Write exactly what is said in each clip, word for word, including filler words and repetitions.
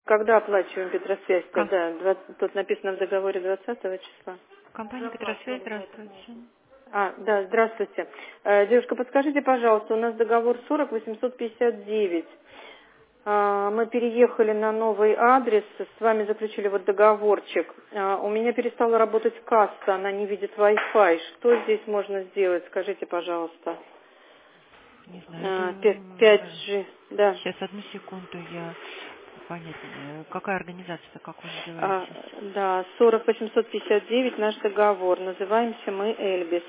Когда оплачиваем Петросвязь-то? Ком- Да, двадцать тут написано в договоре двадцатого числа. Компания Петросвязь, здравствуйте. А, да, здравствуйте. Э, девушка, подскажите, пожалуйста, у нас договор сорок восемьсот пятьдесят девять. А, мы переехали на новый адрес, с вами заключили вот договорчик. А, у меня перестала работать касса, она не видит Wi-Fi. Что здесь можно сделать? Скажите, пожалуйста. Не знаю, А, это... пять джи, да. Сейчас, одну секунду, я... Понятно. Какая организация-то, как вы А, называетесь? да, сорок восемьсот пятьдесят девять наш договор. Называемся мы Эльбис.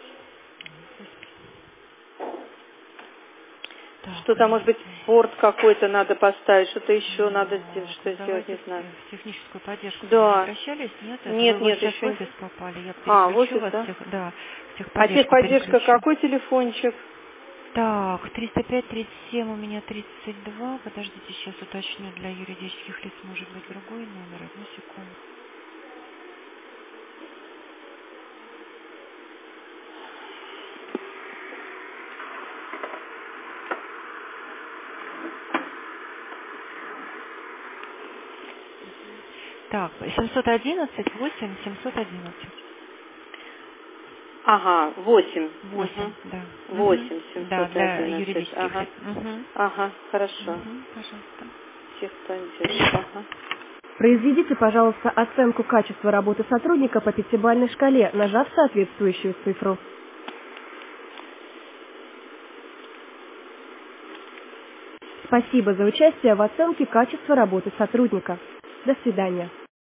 Так, Что-то, может быть, порт какой-то надо поставить, что-то еще надо сделать, вот, что ну сделать, давайте не знаю. в техническую поддержку к вам не Да. обращались, нет? Это вы Нет, вот нет, сейчас в еще не... офис попали, я А, в переключу офис, вас, в да? тех, да, в А техподдержку техподдержка переключу. какой телефончик? Так, триста пять тридцать семь у меня тридцать два. Подождите, сейчас уточню, для юридических лиц может быть другой номер. Одну секунду. Так, семьсот одиннадцать восемь семьсот одиннадцать. Ага, восемь. восемь, да. Угу. Угу. восемь Да, семьсот для одиннадцать. юридических Ага. лиц. Угу. Ага, хорошо. Угу, пожалуйста. Техподдержка, ага. Произведите, пожалуйста, оценку качества работы сотрудника по пятибалльной шкале, нажав соответствующую цифру. Спасибо за участие в оценке качества работы сотрудника. До свидания.